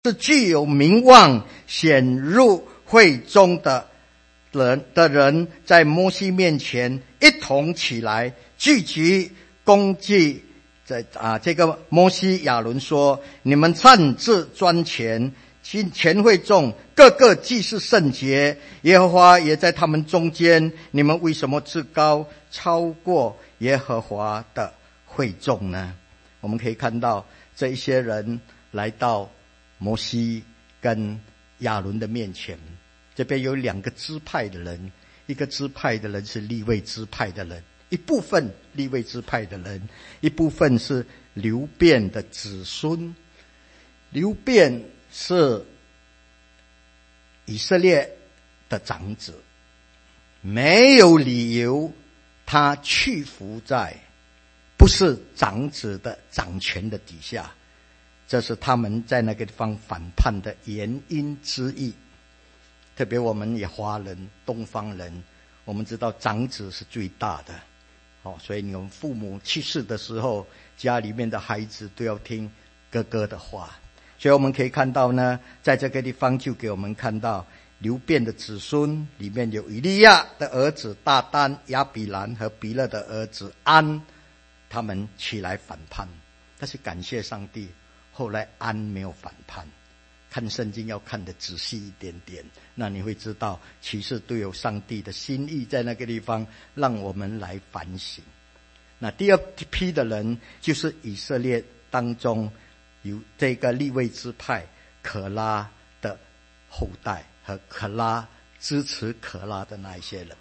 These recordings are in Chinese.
是具有名望显入会中的人，在摩西面前一同起来聚集攻击。这个摩西亚伦说：你们擅自专权，全会众个个既是圣洁，耶和华也在他们中间，你们为什么自高超过耶和华的会众呢？我们可以看到这一些人来到摩西跟亚伦的面前，这边有两个支派的人，一个支派的人是利未支派的人，一部分利未支派的人，一部分是流便的子孙。流便是以色列的长子，没有理由他屈服在不是长子的掌权的底下，这是他们在那个地方反叛的原因之一。特别我们也华人东方人，我们知道长子是最大的，所以我们父母去世的时候，家里面的孩子都要听哥哥的话。所以我们可以看到呢，在这个地方就给我们看到流便的子孙里面有以利亚的儿子大丹、亚比兰和比勒的儿子安，他们起来反叛。但是感谢上帝，后来安没有反叛。看圣经要看得仔细一点点，那你会知道其实都有上帝的心意在那个地方，让我们来反省。那第二批的人就是以色列当中有这个利未支派可拉的后代和可拉支持可拉的那一些人。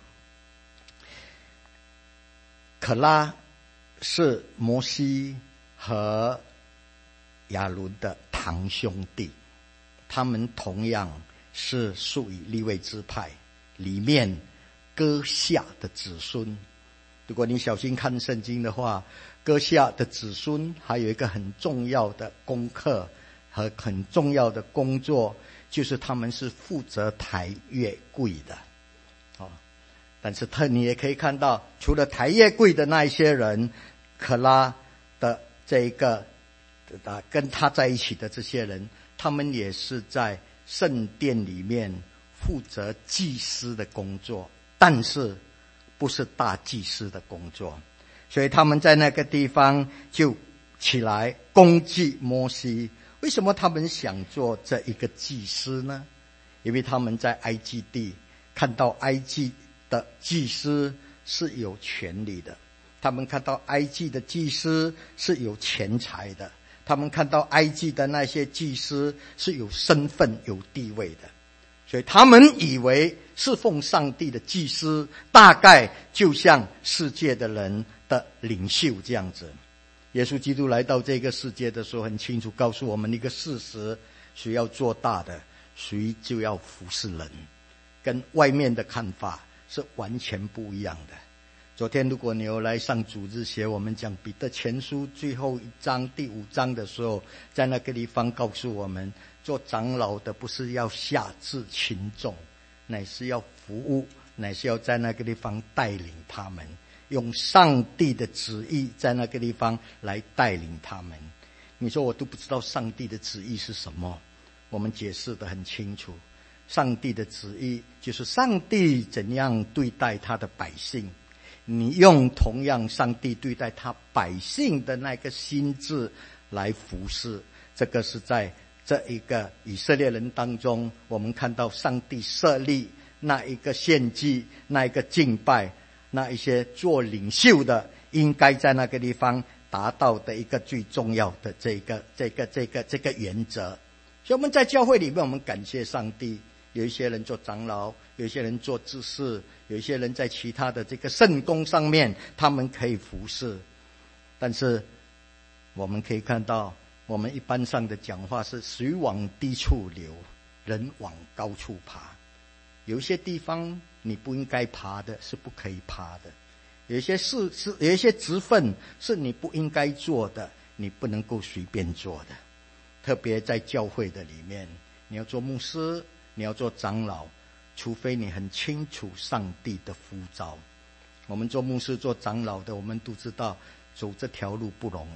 可拉是摩西和亚伦的堂兄弟，他们同样是属于利未支派里面歌夏的子孙。如果你小心看圣经的话，歌夏的子孙还有一个很重要的功课和很重要的工作，就是他们是负责抬月柜的。但是你也可以看到，除了抬月柜的那一些人，可拉的这一个跟他在一起的这些人，他们也是在圣殿里面负责祭司的工作，但是不是大祭司的工作。所以他们在那个地方就起来攻击摩西。为什么他们想做这一个祭司呢？因为他们在埃及地看到埃及的祭司是有权利的，他们看到埃及的祭司是有钱财的，他们看到埃及的那些祭司是有身份有地位的，所以他们以为侍奉上帝的祭司大概就像世界的人的领袖这样子。耶稣基督来到这个世界的时候，很清楚告诉我们一个事实：谁要做大的，谁就要服侍人，跟外面的看法是完全不一样的。昨天如果你有来上主日学，我们讲彼得前书最后一章第5章的时候，在那个地方告诉我们，做长老的不是要下至群众，乃是要服务，乃是要在那个地方带领他们，用上帝的旨意在那个地方来带领他们。你说我都不知道上帝的旨意是什么，我们解释得很清楚。上帝的旨意就是上帝怎样对待他的百姓，你用同样上帝对待他百姓的那个心智来服侍。这个是在这一个以色列人当中，我们看到上帝设立那一个献祭，那一个敬拜，那一些做领袖的应该在那个地方达到的一个最重要的这个原则。所以我们在教会里面，我们感谢上帝，有一些人做长老，有一些人做执事，有一些人在其他的这个圣工上面他们可以服侍。但是我们可以看到，我们一般上的讲话是水往低处流，人往高处爬。有一些地方你不应该爬的，是不可以爬的；有一些事是有一些职分是你不应该做的，你不能够随便做的。特别在教会的里面，你要做牧师，你要做长老，除非你很清楚上帝的呼召。我们做牧师做长老的，我们都知道走这条路不容易，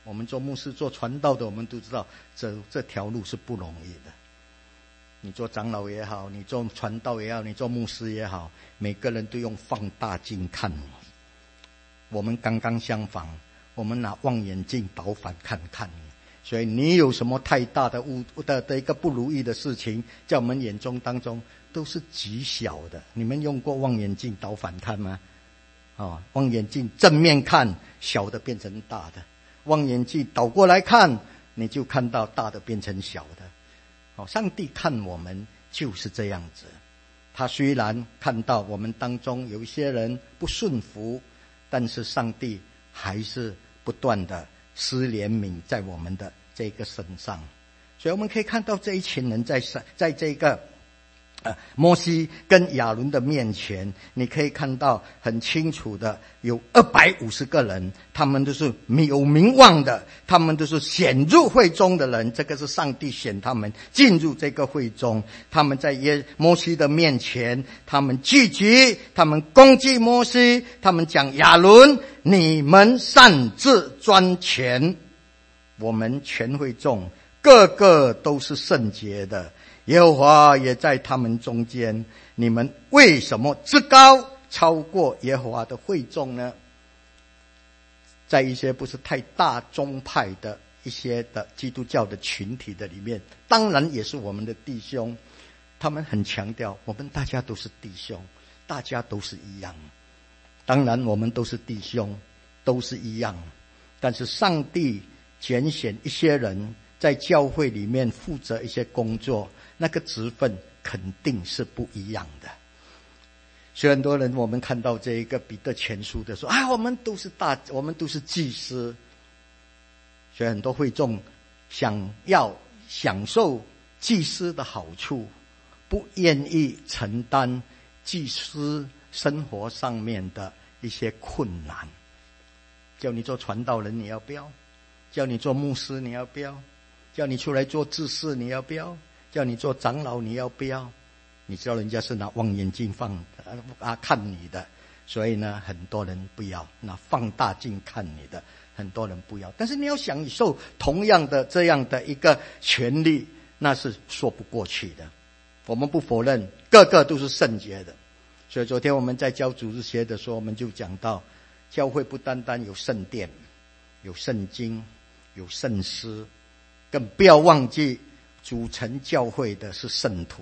我们做牧师做传道的，我们都知道这条路是不容易的。你做长老也好，你做传道也好，你做牧师也好，每个人都用放大镜看你。我们刚刚相反，我们拿望远镜倒反看看你。所以你有什么太大的一个不如意的事情，在我们眼中当中都是极小的。你们用过望远镜倒反看吗？望远镜正面看，小的变成大的；望远镜倒过来看，你就看到大的变成小的。上帝看我们就是这样子，他虽然看到我们当中有一些人不顺服，但是上帝还是不断的施怜悯在我们的这个身上。所以我们可以看到这一群人在这个摩西跟亚伦的面前，你可以看到很清楚的，有250个人，他们都是有名望的，他们都是选入会中的人，这个是上帝选他们进入这个会中。他们在摩西的面前，他们聚集，他们攻击摩西，他们讲亚伦，你们擅自专权，我们全会众个个都是圣洁的，耶和华也在他们中间，你们为什么自高超过耶和华的会众呢？在一些不是太大宗派的一些的基督教的群体的里面，当然也是我们的弟兄，他们很强调我们大家都是弟兄，大家都是一样。当然我们都是弟兄，都是一样，但是上帝拣选一些人在教会里面负责一些工作，那个职分肯定是不一样的。所以很多人我们看到这一个彼得前书的说我们都是祭司。所以很多会众想要享受祭司的好处，不愿意承担祭司生活上面的一些困难。叫你做传道人你要不要？叫你做牧师你要不要？叫你出来做执事你要不要？叫你做长老你要不要？你知道人家是拿望远镜看你的，所以呢很多人不要，拿放大镜看你的很多人不要。但是你要享受同样的这样的一个权利，那是说不过去的。我们不否认个个都是圣洁的。所以昨天我们在教主日学的时候，我们就讲到教会不单单有圣殿，有圣经，有圣诗，更不要忘记组成教会的是圣徒。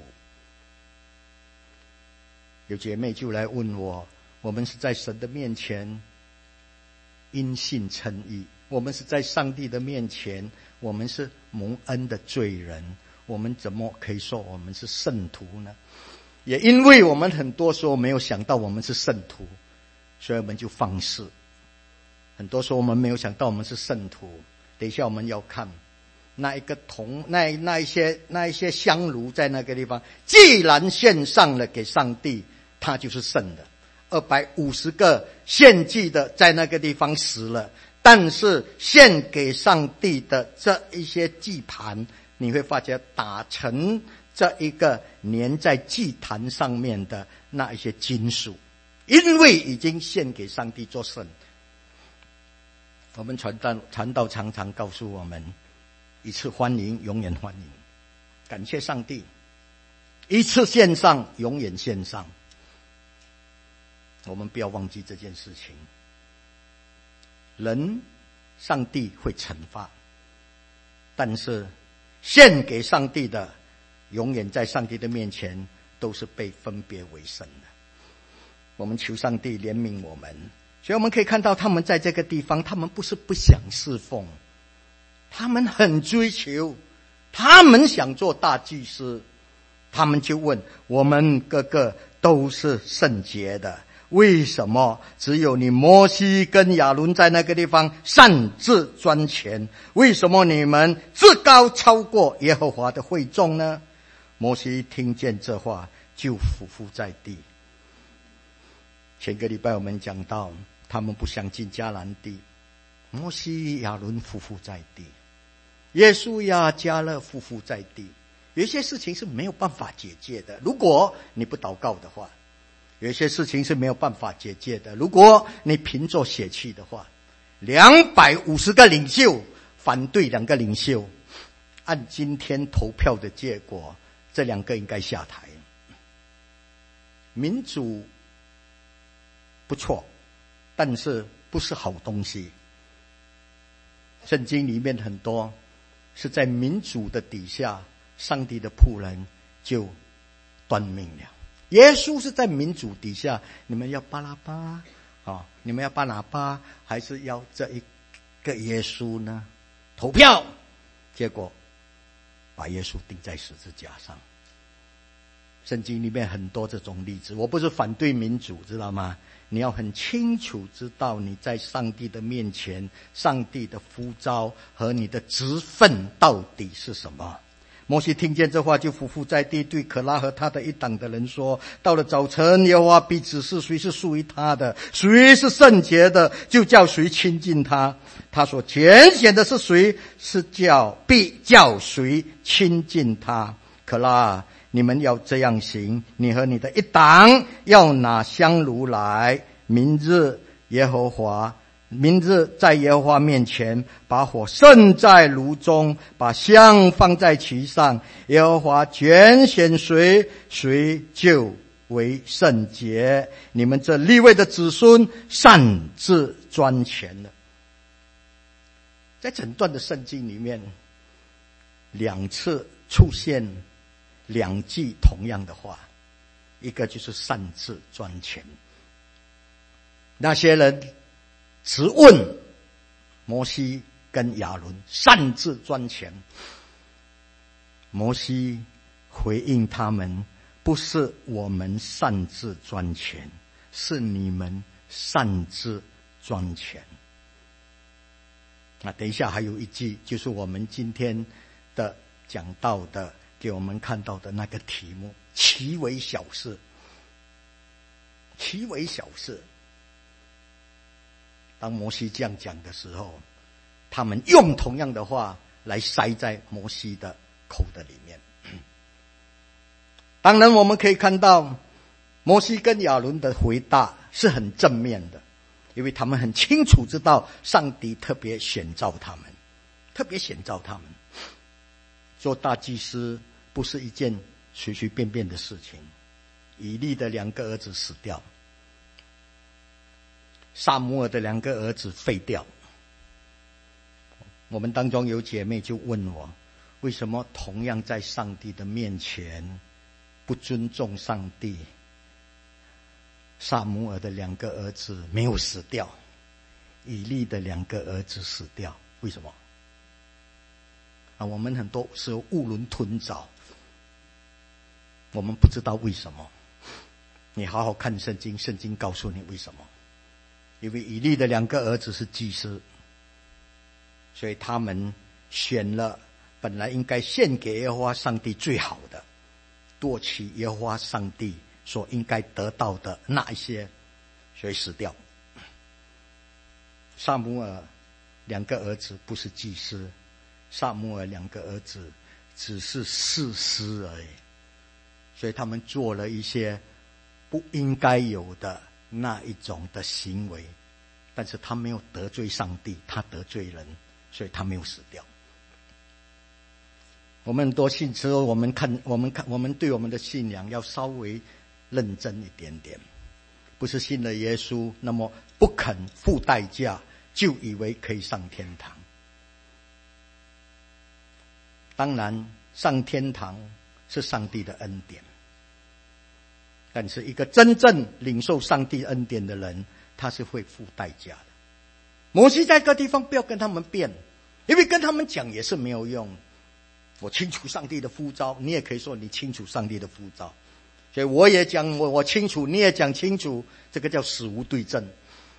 有姐妹就来问我们是在神的面前因信称义，我们是在上帝的面前，我们是蒙恩的罪人，我们怎么可以说我们是圣徒呢？也因为我们很多时候没有想到我们是圣徒，所以我们就放肆。很多时候我们没有想到我们是圣徒，等一下我们要看那一些香炉在那个地方，既然献上了给上帝，它就是圣的。250个献祭的在那个地方死了，但是献给上帝的这一些祭盘，你会发觉打成这一个粘在祭坛上面的那一些金属，因为已经献给上帝做圣。我们传道常常告诉我们，一次欢迎永远欢迎，感谢上帝，一次献上永远献上。我们不要忘记这件事情。人上帝会惩罚，但是献给上帝的永远在上帝的面前都是被分别为圣的。我们求上帝怜悯我们。所以我们可以看到他们在这个地方，他们不是不想侍奉，他们很追求，他们想做大祭司。他们就问，我们个个都是圣洁的，为什么只有你摩西跟亚伦在那个地方擅自专权？为什么你们自高超过耶和华的会众呢？摩西听见这话就俯伏在地。前个礼拜我们讲到他们不想进迦南地，摩西亚伦俯伏在地，耶稣呀加勒俯伏在地。有一些事情是没有办法解决的，如果你不祷告的话，有一些事情是没有办法解决的，如果你凭着血气的话。250个领袖反对两个领袖，按今天投票的结果，这两个应该下台。民主不错，但是不是好东西。圣经里面很多是在民主的底下，上帝的仆人就断命了。耶稣是在民主底下，你们要巴拉巴你们要巴拿巴，还是要这一个耶稣呢？投票，结果把耶稣钉在十字架上。圣经里面很多这种例子。我不是反对民主，知道吗？你要很清楚知道你在上帝的面前，上帝的呼召和你的职分到底是什么。摩西听见这话，就俯伏在地，对可拉和他的一党的人说，到了早晨，耶和华必指示谁是属于他的，谁是圣洁的，就叫谁亲近他。他所拣选的是谁，必叫谁亲近他。可拉，你们要这样行，你和你的一党要拿香炉来，明日在耶和华面前，把火盛在炉中，把香放在其上。耶和华拣选谁，谁就为圣洁。你们这利未的子孙擅自专权了。在整段的圣经里面，两次出现两句同样的话，一个就是擅自专权。那些人直问摩西跟亚伦擅自专权，摩西回应他们，不是我们擅自专权，是你们擅自专权。那等一下还有一句，就是我们今天的讲到的，给我们看到的那个题目，其为小事。其为小事。当摩西这样讲的时候，他们用同样的话来塞在摩西的口的里面。当然我们可以看到摩西跟亚伦的回答是很正面的，因为他们很清楚知道上帝特别选召他们，做大祭司不是一件随随便便的事情。以利的两个儿子死掉，撒母耳的两个儿子废掉。我们当中有姐妹就问我，为什么同样在上帝的面前不尊重上帝，撒母耳的两个儿子没有死掉，以利的两个儿子死掉，为什么？我们很多时候囫囵吞枣，我们不知道为什么。你好好看圣经，圣经告诉你为什么。因为以利的两个儿子是祭司，所以他们选了本来应该献给耶和华上帝最好的，夺取耶和华上帝所应该得到的那一些，所以死掉。撒母耳两个儿子不是祭司，撒母耳两个儿子只是士师而已，所以他们做了一些不应该有的那一种的行为，但是他没有得罪上帝，他得罪人，所以他没有死掉。我们很多信之后，我们对我们的信仰要稍微认真一点点，不是信了耶稣，那么不肯付代价，就以为可以上天堂。当然，上天堂是上帝的恩典。但是一个真正领受上帝恩典的人，他是会付代价的。摩西在各地方不要跟他们辩，因为跟他们讲也是没有用。我清楚上帝的呼召，你也可以说你清楚上帝的呼召，所以我也讲我清楚，你也讲清楚，这个叫死无对证。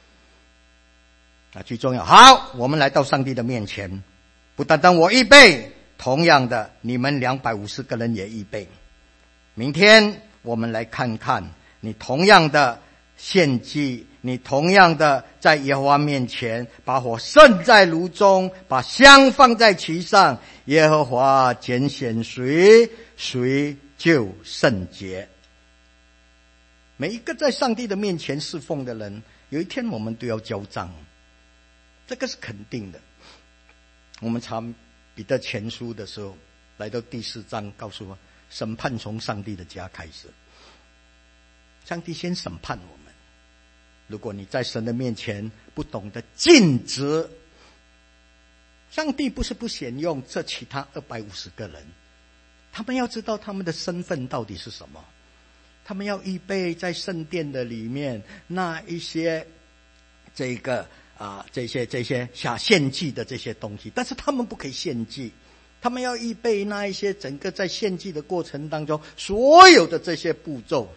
最重要，好，我们来到上帝的面前，不单单我预备，同样的你们250个人也预备。明天我们来看看，你同样的献祭，你同样的在耶和华面前把火盛在炉中，把香放在其上，耶和华拣选谁，谁就圣洁。每一个在上帝的面前侍奉的人，有一天我们都要交账，这个是肯定的。 我们查彼得前书的时候，来到第4章，告诉我审判从上帝的家开始。上帝先审判我们。如果你在神的面前不懂得尽职，上帝不是不选用这其他250个人，他们要知道他们的身份到底是什么。他们要预备在圣殿的里面那一些这些献祭的这些东西，但是他们不可以献祭，他们要预备那一些整个在献祭的过程当中所有的这些步骤。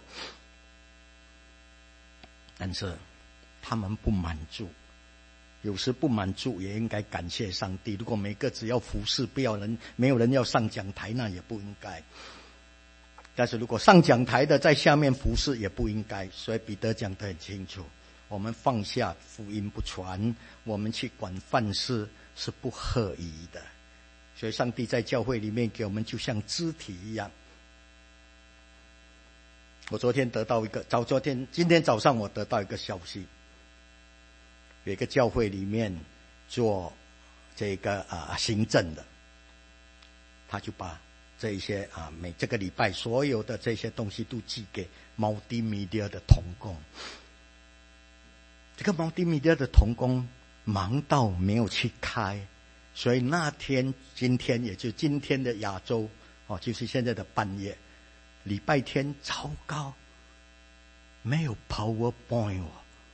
但是他们不满足，有时不满足也应该感谢上帝。如果每个只要服侍，没有人要上讲台，那也不应该。但是如果上讲台的在下面服侍也不应该。所以彼得讲得很清楚，我们放下福音不传，我们去管饭事是不合宜的。所以上帝在教会里面给我们就像肢体一样。我今天早上我得到一个消息，有一个教会里面做这个行政的，他就把这一些这个礼拜所有的这些东西都寄给multimedia的同工。这个multimedia的同工忙到没有去开，所以那天今天也就今天的亚洲就是现在的半夜，礼拜天糟糕，没有 PowerPoint。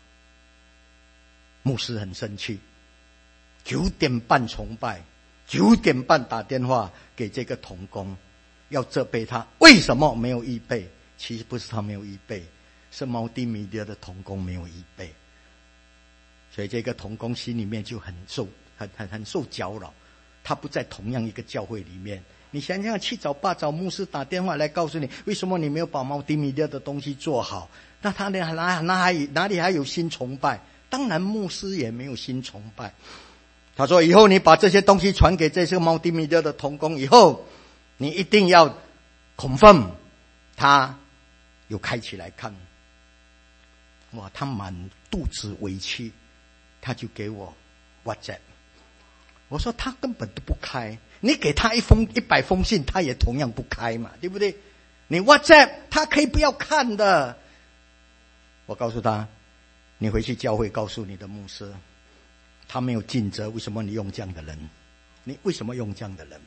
牧师很生气，9点半崇拜，9点半打电话给这个同工，要责备他为什么没有预备。其实不是他没有预备，是multimedia的同工没有预备。所以这个同工心里面就很受搅扰。他不在同样一个教会里面，你想想7早8早牧师打电话来告诉你为什么你没有把multimedia的东西做好，那他哪里还有新崇拜？当然牧师也没有新崇拜。他说以后你把这些东西传给这些multimedia的同工以后，你一定要 confirm 他有开起来看。哇，他满肚子委屈，他就给我 WhatsApp。我说他根本都不开，你给他100封信他也同样不开嘛，对不对？你 WhatsApp 他可以不要看的。我告诉他，你回去教会告诉你的牧师，他没有尽责，为什么你用这样的人？你为什么用这样的人？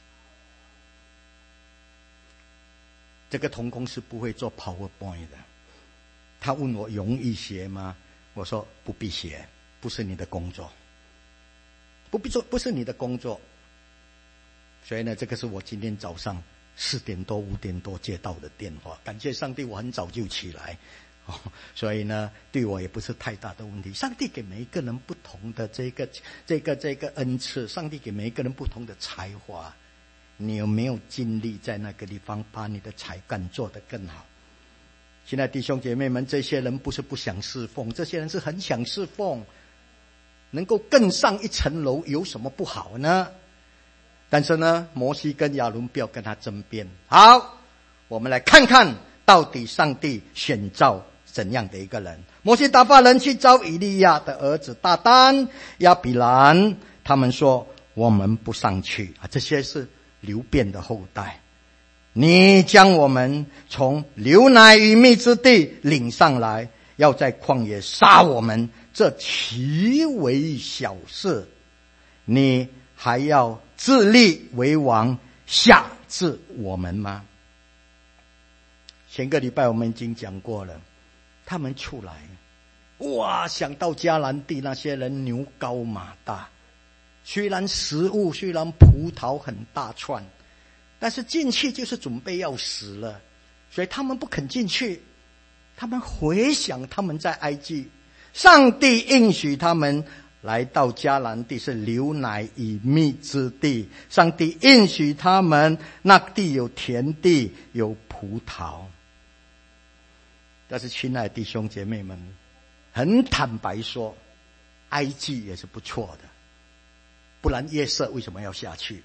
这个同工是不会做 PowerPoint 的。他问我容易学吗？我说不必学，不是你的工作，不是你的工作。所以呢，这个是我今天早上4点多5点多接到的电话。感谢上帝，我很早就起来。所以呢，对我也不是太大的问题。上帝给每一个人不同的这个恩赐，上帝给每一个人不同的才华，你有没有尽力在那个地方把你的才干做得更好？现在弟兄姐妹们，这些人不是不想侍奉，这些人是很想侍奉，能够更上一层楼有什么不好呢？但是呢，摩西跟亚伦不要跟他争辩。好，我们来看看到底上帝选召怎样的一个人。摩西打发人去召以利亚的儿子大丹、亚比兰，他们说我们不上去这些是流便的后代，你将我们从流奶与蜜之地领上来，要在旷野杀我们，这其为小事，你还要自立为王，辖制我们吗？前个礼拜我们已经讲过了，他们出来，哇，想到迦南地那些人牛高马大，虽然食物虽然葡萄很大串，但是进去就是准备要死了，所以他们不肯进去。他们回想他们在埃及，上帝应许他们来到迦南地是流奶与蜜之地，上帝应许他们那地有田地有葡萄。但是亲爱的弟兄姐妹们，很坦白说，埃及也是不错的，不然约瑟为什么要下去？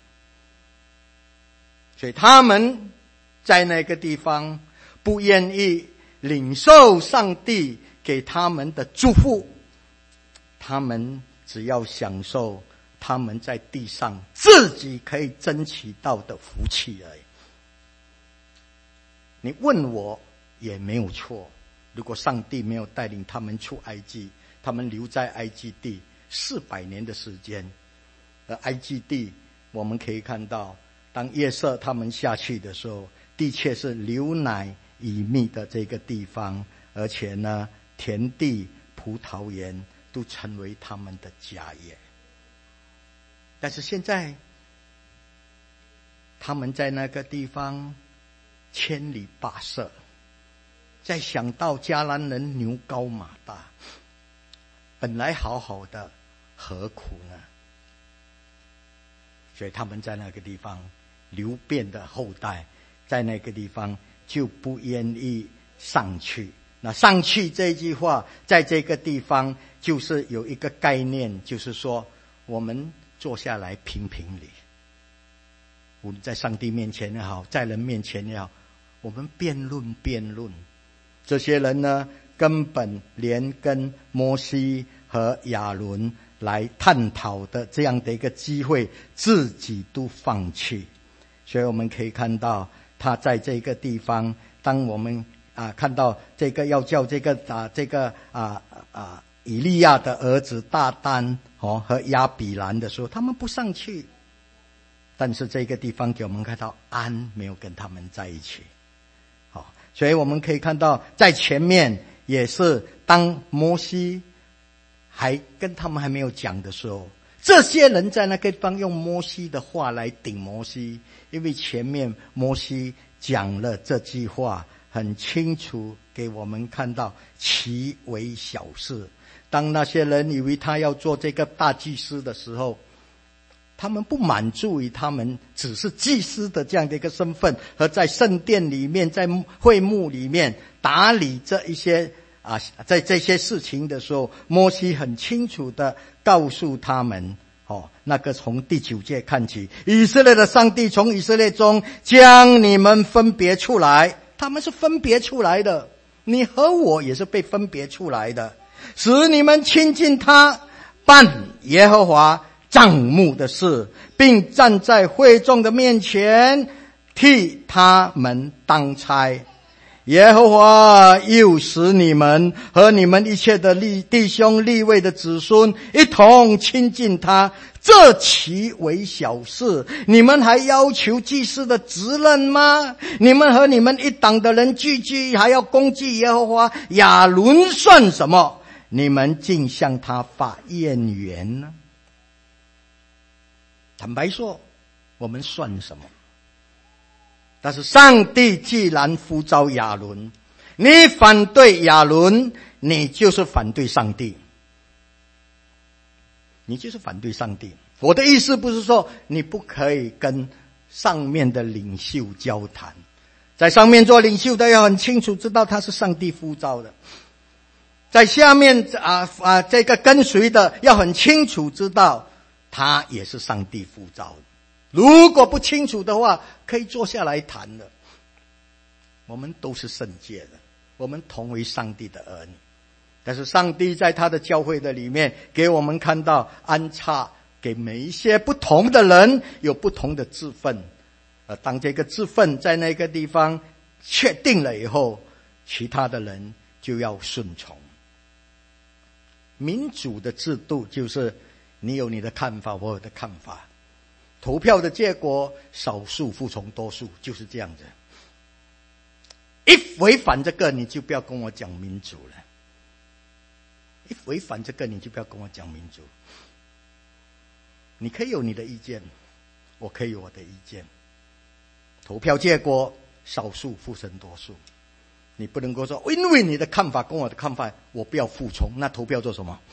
所以他们在那个地方不愿意领受上帝给他们的祝福，他们只要享受他们在地上自己可以争取到的福气而已。你问我也没有错，如果上帝没有带领他们出埃及，他们留在埃及地400年的时间，而埃及地我们可以看到，当约瑟他们下去的时候，的确是流奶与蜜的这个地方，而且呢，田地、葡萄园都成为他们的家业。但是现在他们在那个地方千里跋涉，再想到迦南人牛高马大，本来好好的，何苦呢？所以他们在那个地方，流变的后代在那个地方就不愿意上去。那上去这句话在这个地方就是有一个概念，就是说我们坐下来评评理，无论在上帝面前也好，在人面前也好，我们辩论。这些人呢，根本连跟摩西和亚伦来探讨的这样的一个机会自己都放弃。所以我们可以看到他在这个地方，当我们看到这个要叫这个以利亚的儿子大丹和亚比兰的时候，他们不上去。但是这个地方给我们看到安没有跟他们在一起。所以我们可以看到在前面也是当摩西还跟他们还没有讲的时候，这些人在那个地方用摩西的话来顶摩西，因为前面摩西讲了这句话，很清楚给我们看到其为小事。当那些人以为他要做这个大祭司的时候，他们不满足于他们只是祭司的这样的一个身份，和在圣殿里面在会幕里面打理这一些在这些事情的时候，摩西很清楚的告诉他们那个从第9节看起，以色列的上帝从以色列中将你们分别出来，他们是分别出来的，你和我也是被分别出来的，使你们亲近他，办耶和华帐幕的事，并站在会众的面前替他们当差。耶和华又使你们和你们一切的弟兄利未的子孙一同亲近他，这其为小事。你们还要求祭司的职任吗？你们和你们一党的人聚集，还要攻击耶和华，亚伦算什么？你们竟向他发怨言呢？坦白说，我们算什么？但是上帝既然呼召亚伦，你反对亚伦，你就是反对上帝，你就是反对上帝。我的意思不是说你不可以跟上面的领袖交谈，在上面做领袖的要很清楚知道他是上帝呼召的，在下面这个跟随的要很清楚知道他也是上帝呼召的。如果不清楚的话，可以坐下来谈的。我们都是圣洁的，我们同为上帝的儿女，但是上帝在他的教会的里面给我们看到安插给每一些不同的人有不同的职分，当这个职分在那个地方确定了以后，其他的人就要顺从。民主的制度就是你有你的看法，我有的看法，投票的结果少数服从多数，就是这样子。一违反这个你就不要跟我讲民主了，一违反这个你就不要跟我讲民主。你可以有你的意见，我可以有我的意见，投票结果少数服从多数，你不能够说因为你的看法跟我的看法我不要服从，那投票做什么？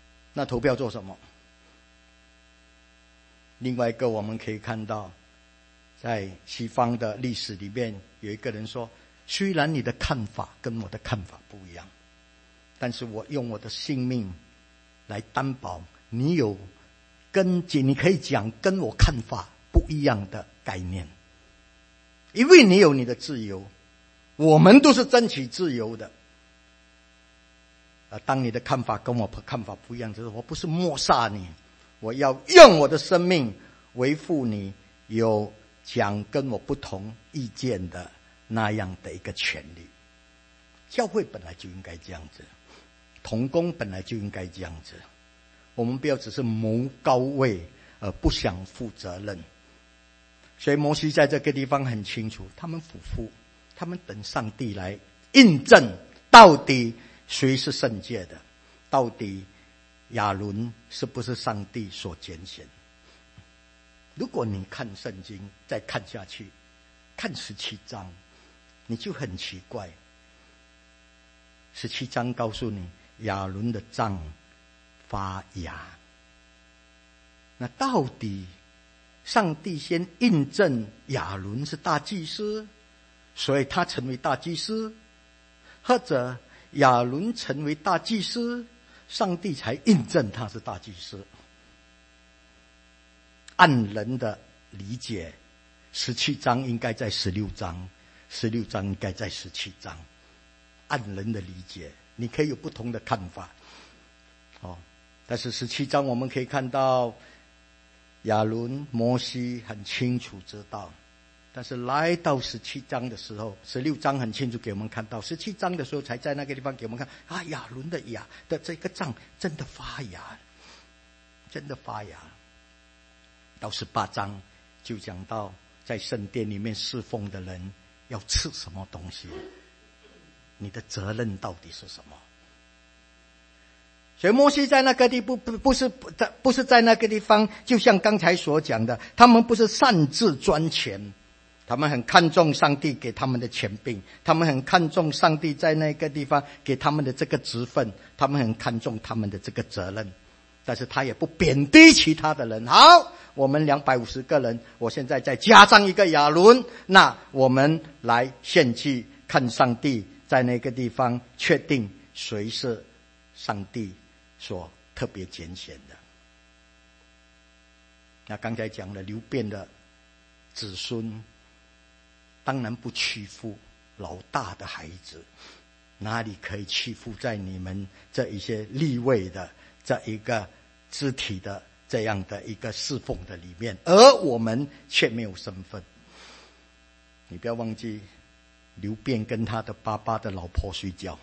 另外一个我们可以看到，在西方的历史里面有一个人说，虽然你的看法跟我的看法不一样，但是我用我的性命来担保你有你可以讲跟我看法不一样的概念，因为你有你的自由，我们都是争取自由的。当你的看法跟我看法不一样的时候，我不是抹杀你， 我要用我的生命维护你有讲跟我不同意见的那样的一个权利。教会本来就应该这样子，同工本来就应该这样子。我们不要只是谋高位而不想负责任。所以摩西在这个地方很清楚，他们俯伏，他们等上帝来印证到底谁是圣洁的，到底亚伦是不是上帝所拣选。如果你看圣经再看下去，看17章，你就很奇怪。17章告诉你亚伦的杖发芽，那到底上帝先印证亚伦是大祭司，所以他成为大祭司，或者亚伦成为大祭司，上帝才印证他是大祭司？按人的理解，17章应该在16章，16章应该在17章。按人的理解，你可以有不同的看法。但是17章我们可以看到亚伦、摩西很清楚知道，但是来到17章的时候，16章很清楚给我们看到，17章的时候才在那个地方给我们看亚伦的芽的这个杖真的发芽，真的发芽。到18章就讲到在圣殿里面侍奉的人要吃什么东西，你的责任到底是什么？所以摩西在那个地方不是在那个地方，就像刚才所讲的，他们不是擅自专权，他们很看重上帝给他们的权柄，他们很看重上帝在那个地方给他们的这个职分，他们很看重他们的这个责任。但是他也不贬低其他的人。好，我们250个人，我现在再加上一个亚伦，那我们来献祭，看上帝在那个地方确定谁是上帝所特别拣选的。那刚才讲了流便的子孙，当然不屈服老大的孩子，哪里可以屈服在你们这一些利未的这一个肢体的这样的一个侍奉的里面，而我们却没有身份。你不要忘记流便跟他的爸爸的老婆睡觉，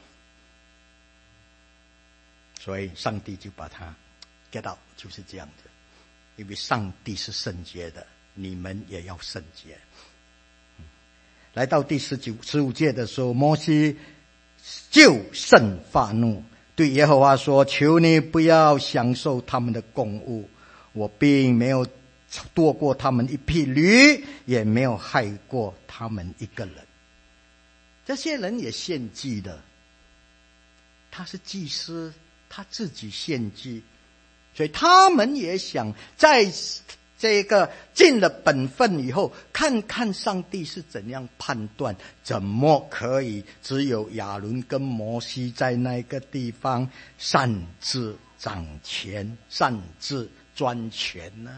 所以上帝就把他 get out， 就是这样子。因为上帝是圣洁的，你们也要圣洁。来到第15节的时候，摩西就甚发怒，对耶和华说：求你不要享受他们的供物，我并没有夺过他们一匹驴，也没有害过他们一个人。这些人也献祭的，他是祭司，他自己献祭，所以他们也想在这个尽了本分以后，看看上帝是怎样判断，怎么可以只有亚伦跟摩西在那个地方擅自掌权、擅自专权呢？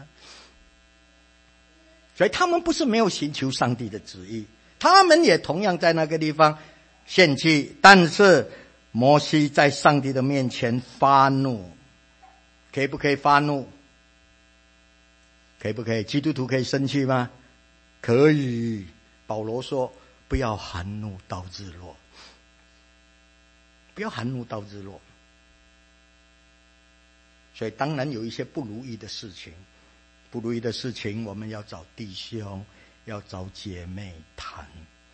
所以他们不是没有寻求上帝的旨意，他们也同样在那个地方献祭，但是摩西在上帝的面前发怒。可以不可以发怒？可以不可以？基督徒可以生气吗？可以。保罗说不要含怒到日落，不要含怒到日落。所以当然有一些不如意的事情，我们要找弟兄，要找姐妹谈。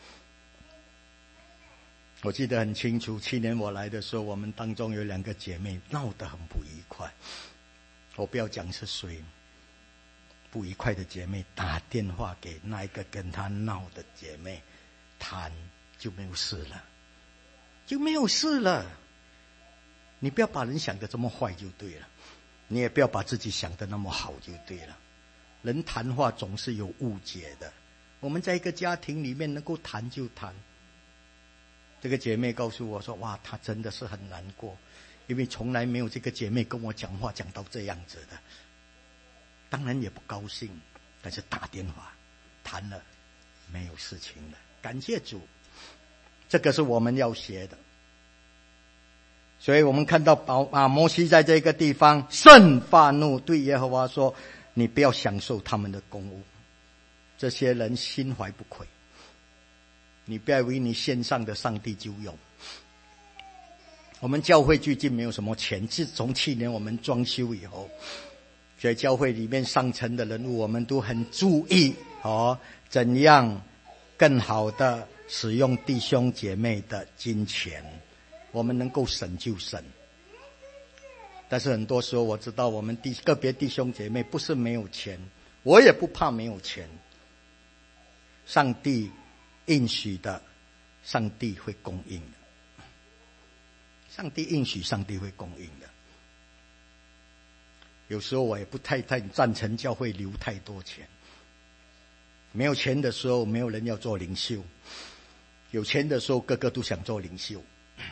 我记得很清楚，7年我来的时候，我们当中有2个姐妹闹得很不愉快。我不要讲是谁，不愉快的姐妹打电话给那一个跟她闹的姐妹谈，就没有事了，就没有事了。你不要把人想得这么坏就对了，你也不要把自己想得那么好就对了。人谈话总是有误解的，我们在一个家庭里面能够谈就谈。这个姐妹告诉我说，哇，她真的是很难过，因为从来没有这个姐妹跟我讲话讲到这样子的。当然也不高兴，但是打电话谈了，没有事情了。感谢主，这个是我们要学的。 所以我们看到摩西在这个地方甚发怒，对耶和华说：你不要享受他们的供物，这些人心怀不轨，你不要以为你献上的上帝就有。我们教会最近没有什么钱，自从去年我们装修以后，所以教会里面上层的人物我们都很注意怎样更好的使用弟兄姐妹的金钱，我们能够省就省。但是很多时候我知道我们个别弟兄姐妹不是没有钱，我也不怕没有钱，上帝应许的，上帝会供应的。上帝应许，上帝会供应的。有时候我也不太赞成教会留太多钱。没有钱的时候，没有人要做领袖；有钱的时候，个个都想做领袖。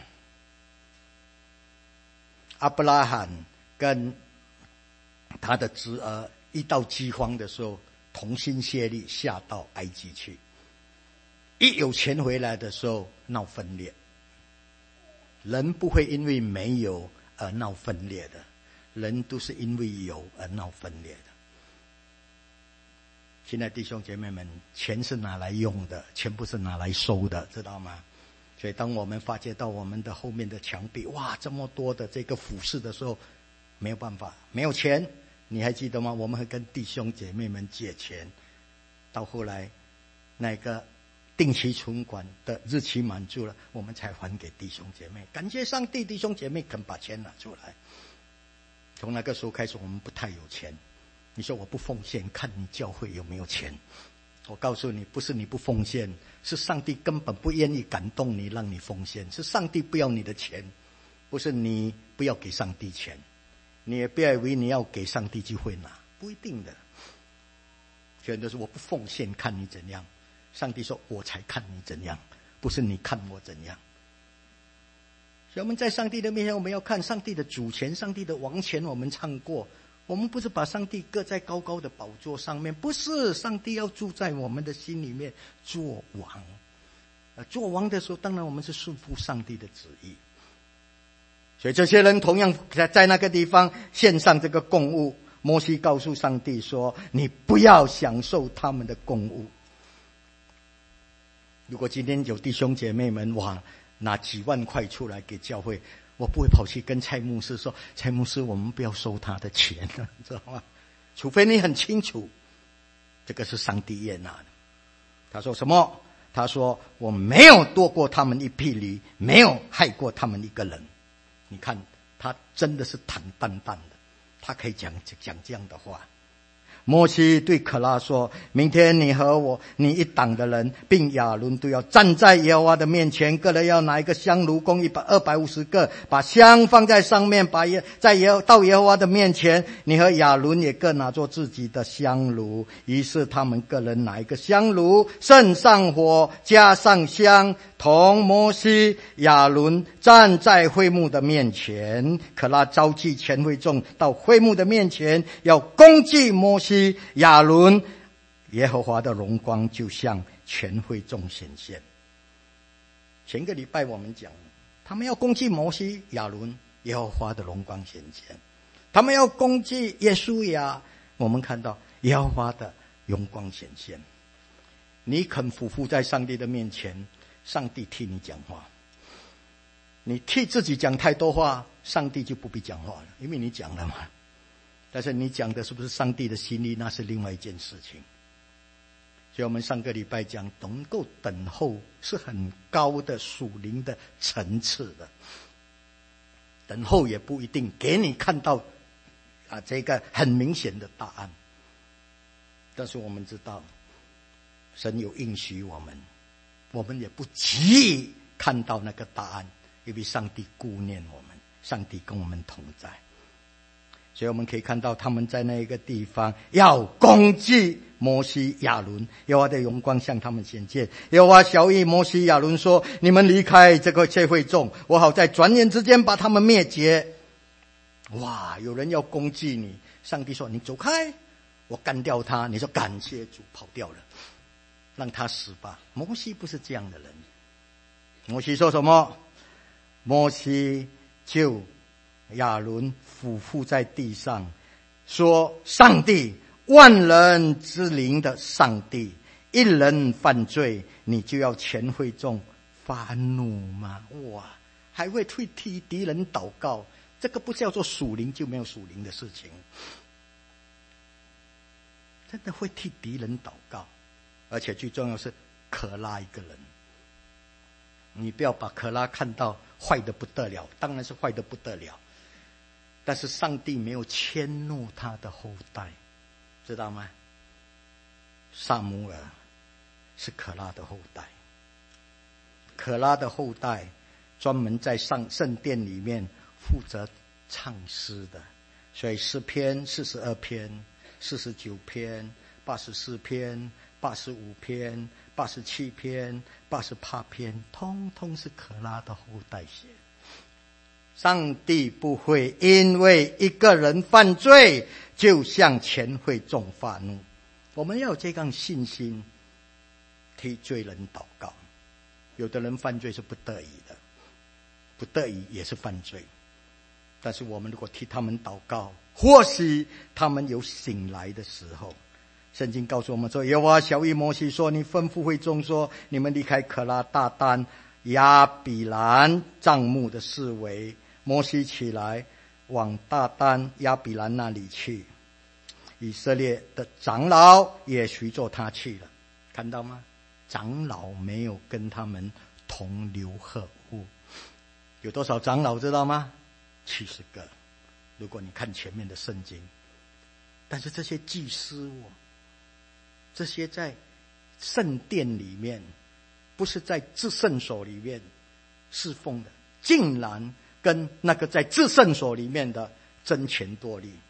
亚伯拉罕跟他的侄儿一到饥荒的时候，同心协力下到埃及去。一有钱回来的时候，闹分裂。人不会因为没有而闹分裂的，人都是因为有而闹分裂的。现在弟兄姐妹们，钱是拿来用的，钱不是拿来收的，知道吗？所以当我们发觉到我们的后面的墙壁，哇，这么多的这个服饰的时候，没有办法，没有钱。你还记得吗？我们会跟弟兄姐妹们借钱，到后来那个定期存款的日期满足了，我们才还给弟兄姐妹。感谢上帝，弟兄姐妹肯把钱拿出来。从那个时候开始，我们不太有钱。你说我不奉献，看你教会有没有钱。我告诉你，不是你不奉献，是上帝根本不愿意感动你，让你奉献。是上帝不要你的钱，不是你不要给上帝钱。你也不要以为你要给上帝就会拿，不一定的。全都是我不奉献，看你怎样。上帝说我才看你怎样，不是你看我怎样。所以我们在上帝的面前，我们要看上帝的主权，上帝的王权。我们唱过，我们不是把上帝搁在高高的宝座上面，不是，上帝要住在我们的心里面做王。做王的时候，当然我们是顺服上帝的旨意。所以这些人同样在那个地方献上这个供物。摩西告诉上帝说，你不要享受他们的供物。如果今天有弟兄姐妹们拿几万块出来给教会，我不会跑去跟蔡牧师说，蔡牧师我们不要收他的钱，知道吗？除非你很清楚这个是上帝悦纳的。他说什么？他说我没有夺过他们一匹驴，没有害过他们一个人。你看他真的是坦荡荡的，他可以讲这样的话。摩西对可拉说，明天你和我，你一党的人并亚伦都要站在耶和华的面前，个人要拿一个香炉，共250个，把香放在上面，到耶和华的面前。你和亚伦也各拿着自己的香炉。于是他们个人拿一个香炉，盛上火，加上香，同摩西、亚伦站在会幕的面前。可拉召集全会众到会幕的面前，要攻击摩西、亚伦，耶和华的荣光就向全会众显现。前个礼拜我们讲，他们要攻击摩西、亚伦，耶和华的荣光显现；他们要攻击耶稣亚，我们看到耶和华的荣光显现。你肯俯伏在上帝的面前，上帝替你讲话。你替自己讲太多话，上帝就不必讲话了，因为你讲了嘛。但是你讲的是不是上帝的心意，那是另外一件事情。所以我们上个礼拜讲，能够等候是很高的属灵的层次的。等候也不一定给你看到这个很明显的答案，但是我们知道神有应许我们也不急于看到那个答案，因为上帝顾念我们，上帝跟我们同在。所以我们可以看到他们在那个地方要攻击摩西、亚伦，耶和华的荣光向他们显现。耶和华晓谕摩西、亚伦说，你们离开这个会众，我好在转眼之间把他们灭绝。哇，有人要攻击你，上帝说你走开，我干掉他。你说感谢主，跑掉了，让他死吧。摩西不是这样的人。摩西说什么？摩西就亚伦俯伏在地上说：上帝，万人之灵的上帝，一人犯罪，你就要全会众发怒吗？哇，还会替敌人祷告，这个不叫做属灵就没有属灵的事情，真的会替敌人祷告。而且最重要是可拉一个人，你不要把可拉看到坏的不得了，当然是坏的不得了，但是上帝没有迁怒他的后代，知道吗？撒母耳是可拉的后代，可拉的后代专门在圣殿里面负责唱诗的，所以诗篇42篇、49篇、84篇、85篇、87篇、88篇，通通是可拉的后代写。上帝不会因为一个人犯罪就向全会众发怒，我们要有这样信心，替罪人祷告。有的人犯罪是不得已的，不得已也是犯罪，但是我们如果替他们祷告，或许他们有醒来的时候。圣经告诉我们说，耶和华晓谕摩西说，你吩咐会众说，你们离开可拉、大丹、亚比兰帐幕的四围。摩西起来往大丹、亚比兰那里去，以色列的长老也随着他去了。看到吗？长老没有跟他们同流合污。有多少长老知道吗？70个，如果你看前面的圣经。但是这些祭司这些在圣殿里面，不是在至圣所里面侍奉的，竟然跟那个在至圣所里面的争权夺利，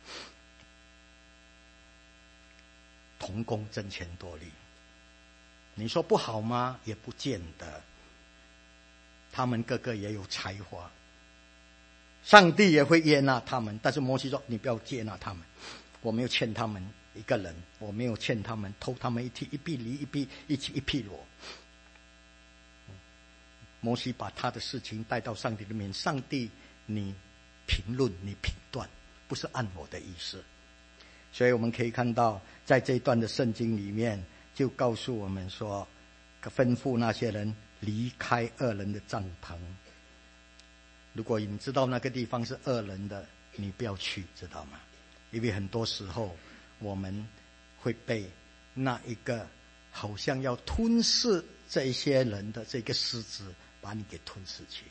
同工争权夺利。你说不好吗？也不见得，他们个个也有才华，上帝也会悦纳他们。但是摩西说，你不要接纳他们，我没有欠他们一个人，我没有欠他们，偷他们一臂驴一匹骡。摩西把他的事情带到上帝的面，上帝你评论你评断，不是按我的意思。所以我们可以看到，在这一段的圣经里面就告诉我们说，吩咐那些人离开恶人的帐篷。如果你知道那个地方是恶人的，你不要去，知道吗？因为很多时候我们会被那一个好像要吞噬这一些人的这个狮子把你给吞噬去。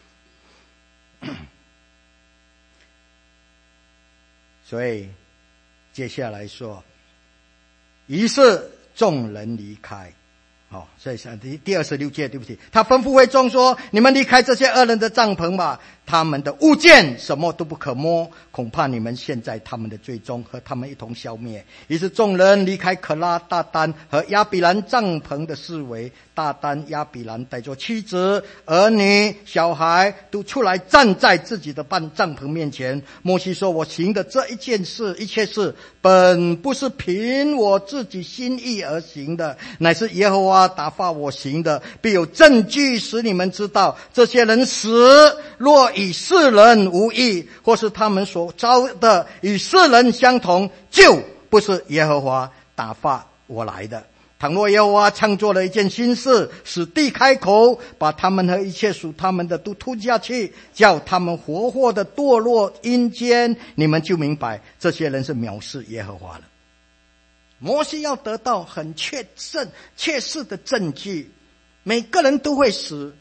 所以接下来说，于是众人离开。所以第26节，对不起，他吩咐会众说，你们离开这些恶人的帐篷吧，他们的物件什么都不可摸，恐怕你们陷在他们的罪中，和他们一同消灭。于是众人离开可拉、大丹和亚比兰帐篷的四围。大丹、亚比兰带着妻子、儿女、小孩都出来站在自己的帐篷面前。摩西说，我行的这一切事本不是凭我自己心意而行的，乃是耶和华打发我行的，必有证据使你们知道，这些人死若与世人无异，或是他们所遭的与世人相同，就不是耶和华打发我来的。倘若耶和华创作了一件新事，使地开口，把他们和一切属他们的都吞下去，叫他们活活的堕落阴间，你们就明白这些人是藐视耶和华了。摩西要得到很确实的证据，每个人都会死，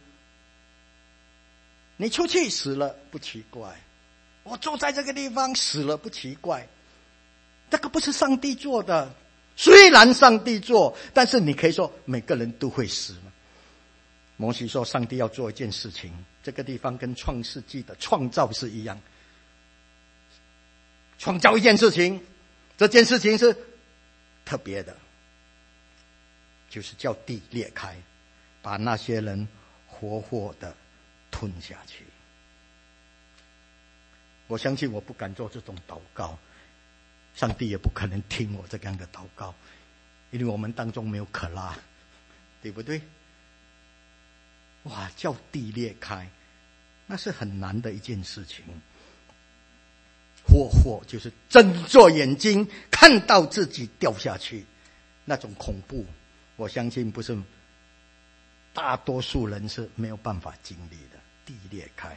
你出去死了不奇怪，我坐在这个地方死了不奇怪，这个不是上帝做的。虽然上帝做，但是你可以说每个人都会死吗？摩西说，上帝要做一件事情，这个地方跟创世纪的创造是一样，创造一件事情，这件事情是特别的，就是叫地裂开，把那些人活活的吞下去。我相信我不敢做这种祷告，上帝也不可能听我这样的祷告，因为我们当中没有可拉，对不对？哇，叫地裂开， 那是很难的一件事情。火就是睁着眼睛看到自己掉下去，那种恐怖，我相信不是大多数人是没有办法经历的。地裂开，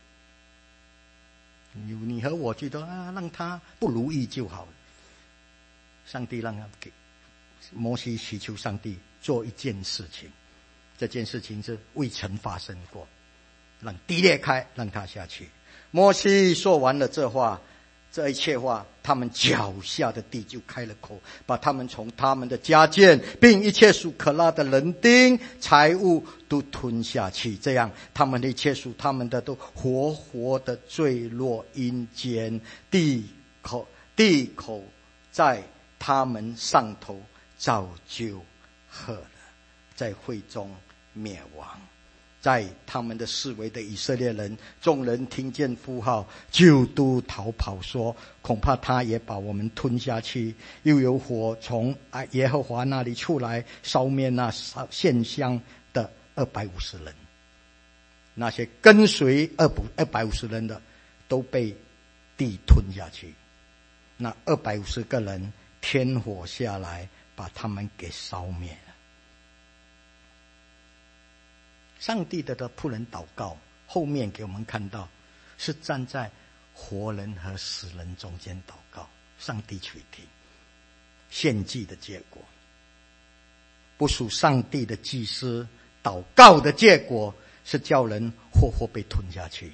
你和我觉得让他不如意就好了，上帝让他给摩西祈求上帝做一件事情，这件事情是未曾发生过，让地裂开，让他下去。摩西说完了这一切话，他们脚下的地就开了口，把他们从他们的家眷并一切属可拉的人丁财物都吞下去，这样他们的一切属他们的都活活的坠落阴间，地口在他们上头早就喝了，在会中灭亡。在他们的四围的以色列人，众人听见呼号，就都逃跑，说恐怕他也把我们吞下去。又有火从耶和华那里出来，烧灭那献香的250人。那些跟随250人的都被地吞下去。那250个人，天火下来把他们给烧灭了。上帝的仆人祷告，后面给我们看到是站在活人和死人中间祷告，上帝垂听。献祭的结果，不属上帝的祭司祷告的结果，是叫人活活被吞下去。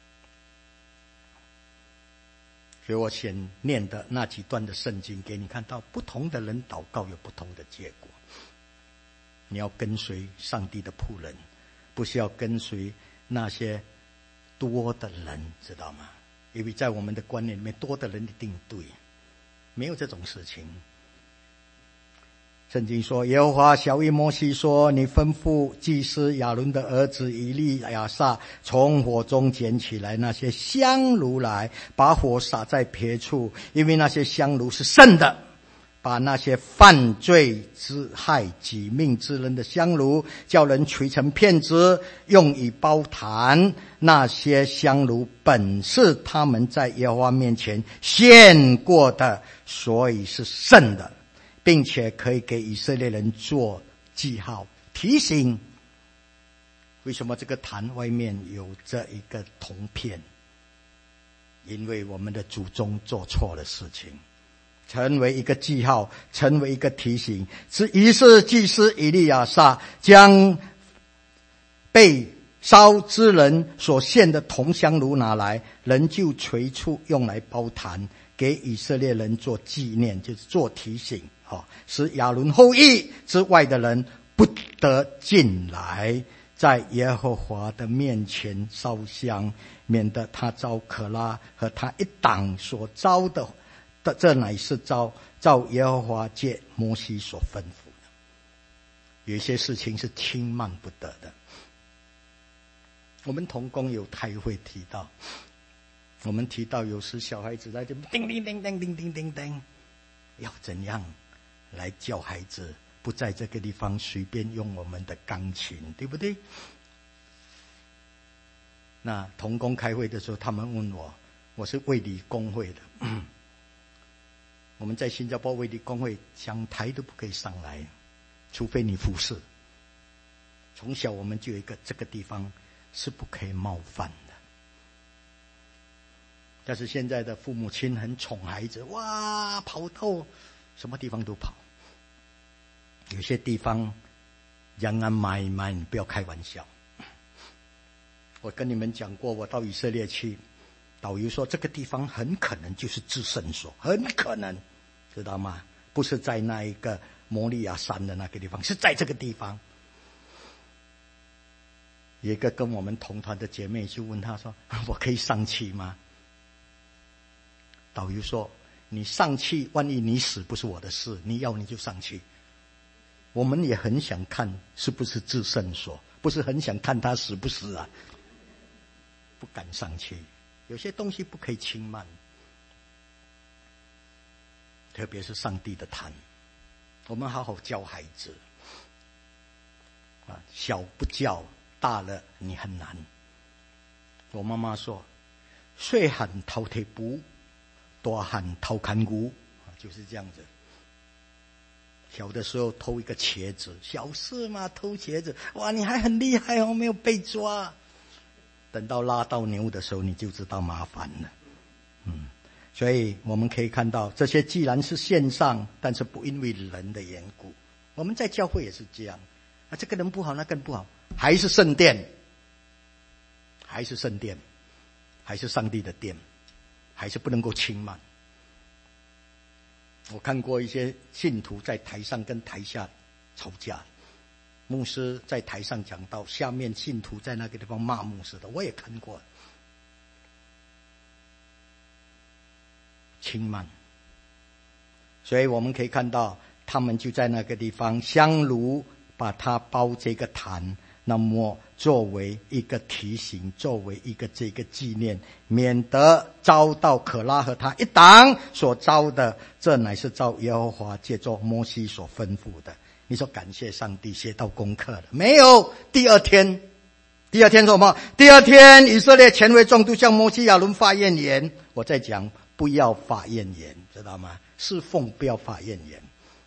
所以我先念的那几段的圣经给你看到，不同的人祷告有不同的结果。你要跟随上帝的仆人，不是要跟随那些多的人，知道吗？因为在我们的观念里面，多的人一定对，没有这种事情。圣经说，耶和华晓谕摩西说，你吩咐祭司亚伦的儿子以利亚撒从火中捡起来那些香炉来，把火撒在别处，因为那些香炉是圣的。把那些犯罪之害己命之人的香炉，叫人捶成片子，用以包坛。那些香炉本是他们在耶和华面前献过的，所以是圣的，并且可以给以色列人做记号提醒。为什么这个坛外面有这一个铜片？因为我们的祖宗做错了事情，成为一个记号，成为一个提醒。于是祭司以利亚撒将被烧之人所献的铜香炉拿来，人就捶出用来包坛，给以色列人做纪念，就是做提醒，使亚伦后裔之外的人不得进来，在耶和华的面前烧香，免得他招可拉和他一党所招的，这乃是照耶和华借摩西所吩咐的。有一些事情是轻慢不得的。我们同工有开会提到，我们提到有时小孩子在这叮叮叮叮叮叮叮叮，要怎样来教孩子不在这个地方随便用我们的钢琴，对不对？那同工开会的时候，他们问我是卫理公会的，我们在新加坡卫理公会讲台都不可以上来，除非你服侍。从小我们就有一个这个地方是不可以冒犯的。但是现在的父母亲很宠孩子，哇，跑到什么地方都跑。有些地方让人买，你不要开玩笑。我跟你们讲过，我到以色列去，导游说这个地方很可能就是至圣所，很可能，知道吗？不是在那一个摩利亚山的那个地方，是在这个地方。有一个跟我们同团的姐妹就问他说，我可以上去吗？导游说，你上去万一你死不是我的事，你要你就上去。我们也很想看是不是至圣所，不是很想看他死不死啊，不敢上去。有些东西不可以轻慢，特别是上帝的坛，我们好好教孩子小不教，大了你很难。 我妈妈说，细汉偷摕布，大汉偷砍骨，就是这样子。小的时候偷一个茄子，小事嘛，偷茄子，哇，你还很厉害哦，没有被抓。等到拉到牛的时候，你就知道麻烦了。所以我们可以看到，这些既然是线上，但是不因为人的缘故。我们在教会也是这样，这个人不好，那个人不好，还是圣殿，还是圣殿，还是上帝的殿，还是不能够轻慢。我看过一些信徒在台上跟台下吵架，牧师在台上讲道，下面信徒在那个地方骂牧师的，我也看过。轻慢，所以我们可以看到，他们就在那个地方香炉把它包这个坛，那么作为一个提醒，作为一个这个纪念，免得遭到可拉和他一党所遭的，这乃是照耶和华借着摩西所吩咐的。你说感谢上帝写到功课了没有？第二天说什么？第二天以色列全会众都向摩西亚伦发怨言。我在讲不要发怨言，知道吗？侍奉不要发怨言。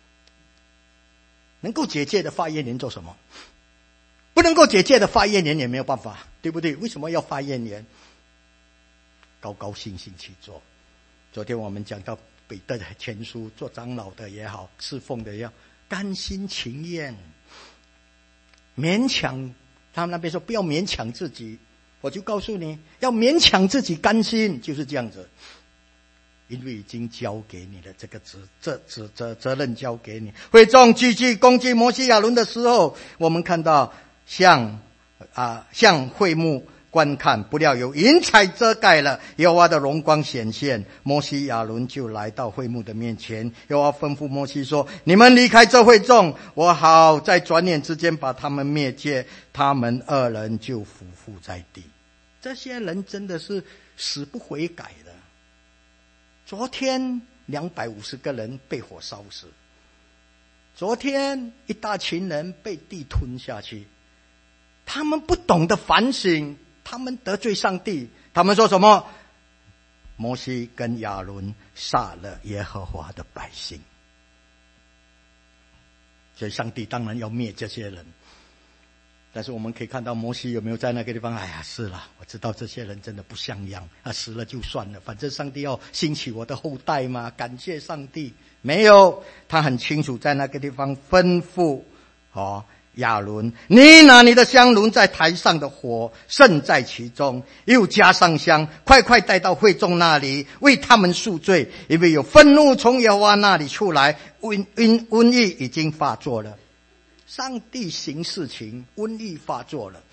能够解戒的发怨言做什么？不能够解戒的发怨言也没有办法，对不对？为什么要发怨言？高高兴兴去做。昨天我们讲到彼得的前书，做长老的也好，侍奉的也好，甘心情愿。勉强，他们那边说不要勉强自己，我就告诉你，要勉强自己甘心，就是这样子。因为已经交给你了，这个责任交给你。会众聚集攻击摩西亚伦的时候，我们看到向会幕观看，不料有云彩遮盖了，耶和华的荣光显现，摩西亚伦就来到会幕的面前。耶和华吩咐摩西说：你们离开这会众，我好在转眼之间把他们灭绝。他们二人就俯伏在地。这些人真的是死不悔改的。昨天250个人被火烧死，昨天一大群人被地吞下去。他们不懂得反省，他们得罪上帝。他们说什么？摩西跟亚伦杀了耶和华的百姓，所以上帝当然要灭这些人。但是我们可以看到摩西有没有在那个地方？哎呀，是了，我知道这些人真的不像样，死了就算了，反正上帝要兴起我的后代嘛，感谢上帝。没有，他很清楚在那个地方吩咐亚伦，你拿你的香炉在台上的火盛在其中，又加上香，快快带到会众那里，为他们赎罪，因为有愤怒从耶和华那里出来，瘟疫已经发作了。上帝行事情，瘟疫发作了。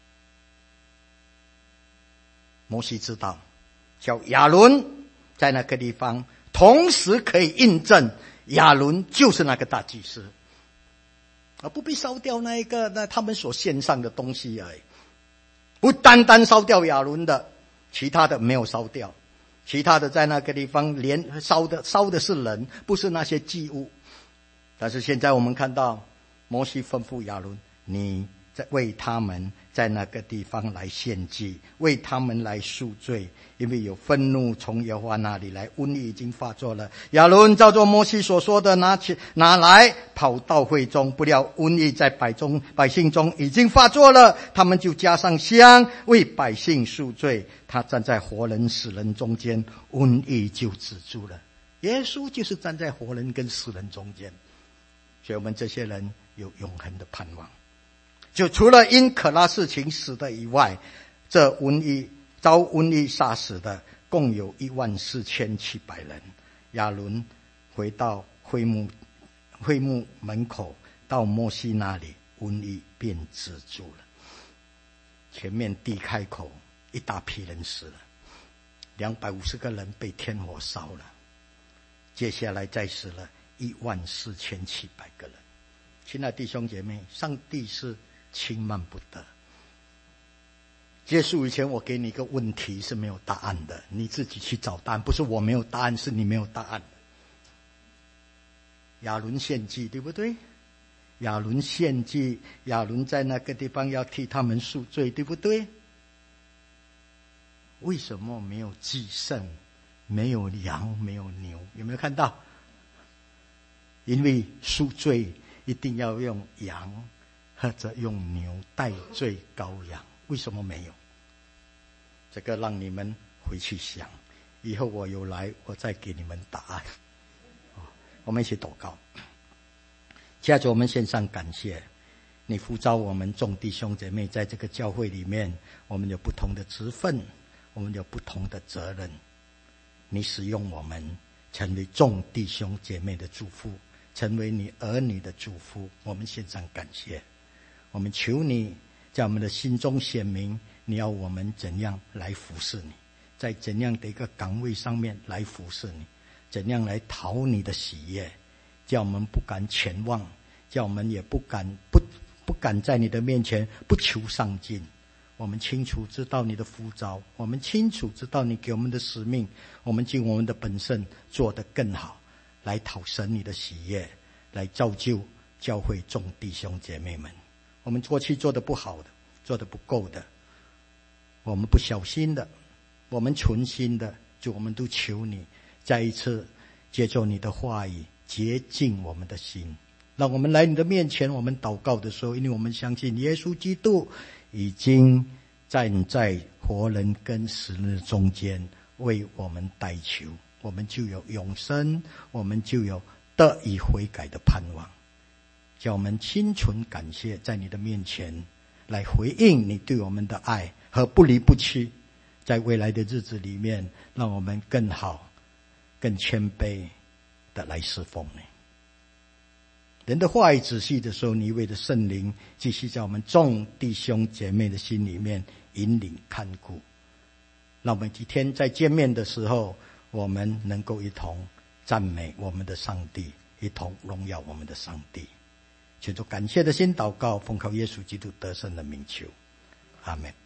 摩西知道，叫亚伦在那个地方，同时可以印证亚伦就是那个大祭司，而不必烧掉那他们所献上的东西而已。不单单烧掉亚伦的，其他的没有烧掉，其他的在那个地方连烧的是人，不是那些祭物。但是现在我们看到摩西吩咐亚伦，你在为他们在那个地方来献祭，为他们来赎罪，因为有愤怒从耶和华那里来，瘟疫已经发作了。亚伦照着摩西所说的拿来，跑到会中，不料瘟疫在百姓中已经发作了，他们就加上香为百姓赎罪。他站在活人死人中间，瘟疫就止住了。耶稣就是站在活人跟死人中间，所以我们这些人有永恒的盼望。就除了因可拉事情死的以外，这遭瘟疫杀死的共有14700人。亚伦回到会幕门口，到摩西那里，瘟疫便止住了。前面地开口，一大批人死了，250个人被天火烧了，接下来再死了14700个人。亲爱的弟兄姐妹，上帝是轻慢不得。结束以前，我给你一个问题是没有答案的，你自己去找答案，不是我没有答案，是你没有答案。亚伦献祭，对不对？亚伦献祭，亚伦在那个地方要替他们赎罪，对不对？ 为什么没有祭牲，没有羊，没有牛？有没有看到？因为赎罪一定要用羊或者用牛代罪羔羊，为什么没有？这个让你们回去想，以后我有来，我再给你们答案。我们一起祷告。接着我们献上感谢，你呼召我们众弟兄姐妹在这个教会里面，我们有不同的职分，我们有不同的责任，你使用我们成为众弟兄姐妹的祝福，成为你儿女的祝福，我们献上感谢。我们求你在我们的心中显明，你要我们怎样来服侍你，在怎样的一个岗位上面来服侍你，怎样来讨你的喜悦，叫我们不敢前望，叫我们也不敢在你的面前不求上进。我们清楚知道你的呼召，我们清楚知道你给我们的使命，我们尽我们的本分做得更好，来讨神你的喜悦，来造就教会众弟兄姐妹们。我们过去做得不好的，做得不够的，我们不小心的，我们存心的，主，我们都求你再一次借着你的话语洁净我们的心，让我们来你的面前，我们祷告的时候，因为我们相信耶稣基督已经站在活人跟死人的中间为我们代求，我们就有永生，我们就有得以悔改的盼望。叫我们心存感谢，在你的面前来回应你对我们的爱和不离不弃，在未来的日子里面，让我们更好更谦卑的来侍奉你。人的话语仔细的时候，你为的圣灵继续在我们众弟兄姐妹的心里面引领看顾，让我们今天在见面的时候，我们能够一同赞美我们的上帝，一同荣耀我们的上帝。求主感谢的心祷告，奉靠耶稣基督得胜的名求，阿们。